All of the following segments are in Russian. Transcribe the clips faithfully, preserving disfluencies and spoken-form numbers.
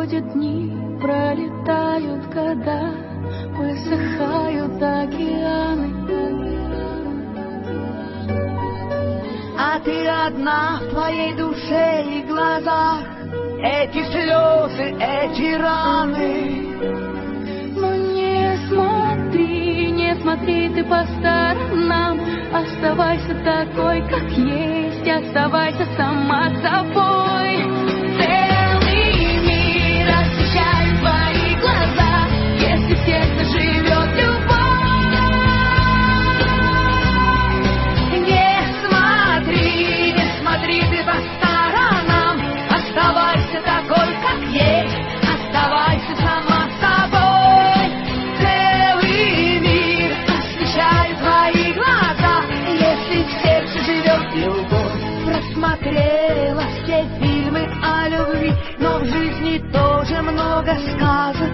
Проходят дни, пролетают года, высыхают океаны. А ты одна в твоей душе и глазах, эти слезы, эти раны. Но не смотри, не смотри ты по сторонам, оставайся такой, как есть, оставайся сама собой. Целый мир освещает твои глаза, если в сердце живет любовь. Не смотри, не смотри ты по сторонам, оставайся такой, как есть, оставайся сама собой. Целый мир освещает твои глаза, если в сердце живет любовь. Просмотрела все фильмы о любви, но в жизни тоже много сказок.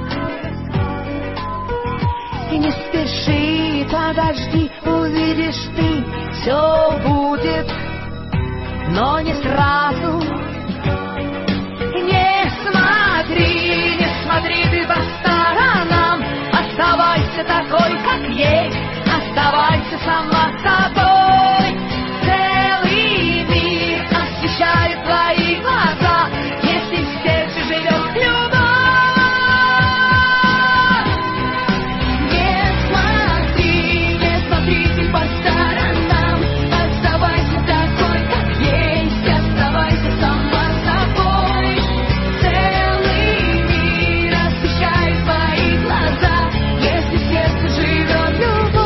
И не спеши, подожди, увидишь ты, все будет, но не сразу. Не смотри, не смотри ты по сторонам, оставайся такой, как есть, оставайся сама собой. Целый мир освещает твои глаза, если в сердце живет любовь. Не смотри, не смотри ты по сторонам, оставайся такой, как есть, оставайся сама собой. Целый мир освещает твои глаза, если в сердце живет любовь.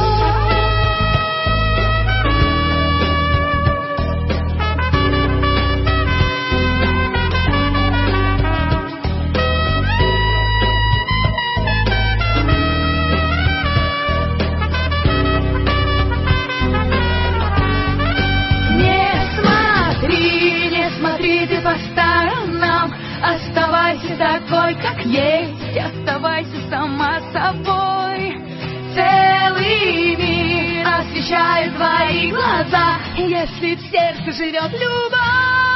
Не смотри, не смотри ты по сторонам, оставайся такой, как есть, оставайся сама собой. Целый мир освещает твои глаза, если в сердце живет любовь.